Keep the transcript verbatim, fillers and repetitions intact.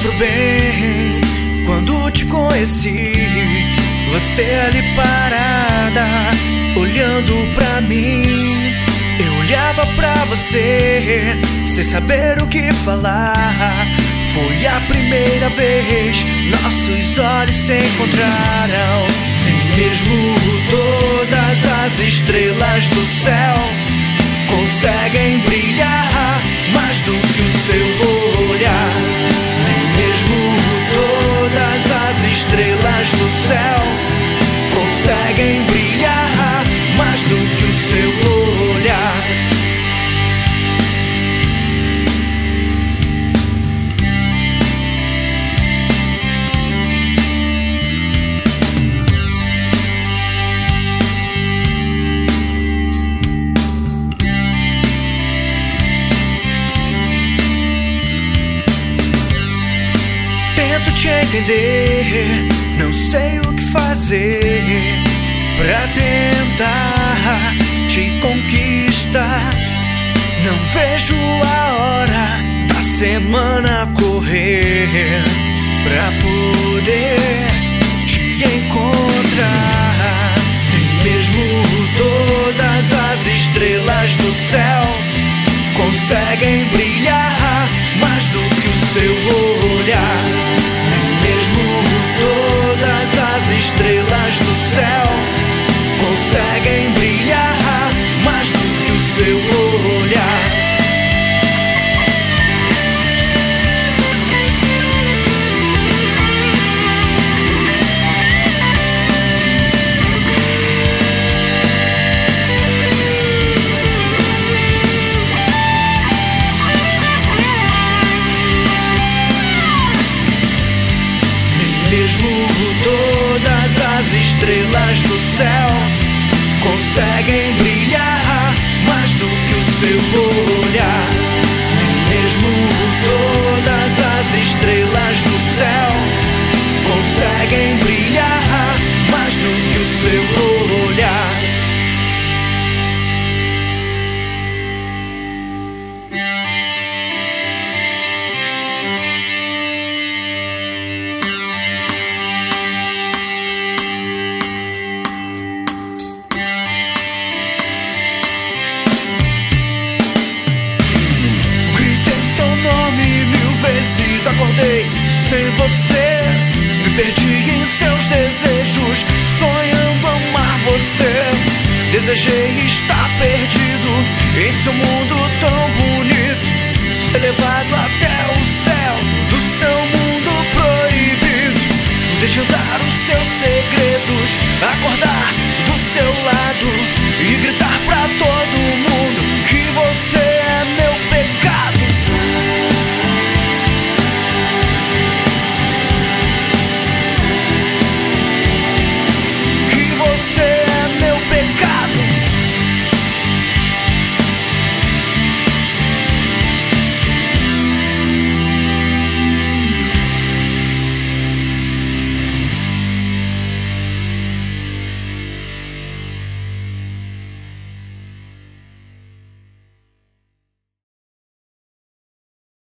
lembro bem quando te conheci, você ali parada, olhando pra mim. Eu olhava pra você, sem saber o que falar. Foi a primeira vez, nossos olhos se encontraram. Nem mesmo todas as estrelas do céu conseguem brilhar mais do que o seu olhar. Nem mesmo todas as estrelas do céu conseguem brilhar mais do que o seu olhar. Tento te entender, não sei o que fazer pra tentar te conquistar. Não vejo a hora da semana correr pra poder te encontrar. Nem mesmo todas as estrelas do céu conseguem brilhar mais do que o seu olhar. Nem mesmo todas as estrelas do céu conseguem brilhar mais do que o seu olhar. Mesmo todas as estrelas do céu conseguem brilhar mais do que o seu olhar. Nem mesmo todas as estrelas do céu conseguem brilhar mais do que o seu olhar. Acordei sem você, me perdi em seus desejos, sonhando amar você. Desejei estar perdido em seu mundo tão bonito, ser levado até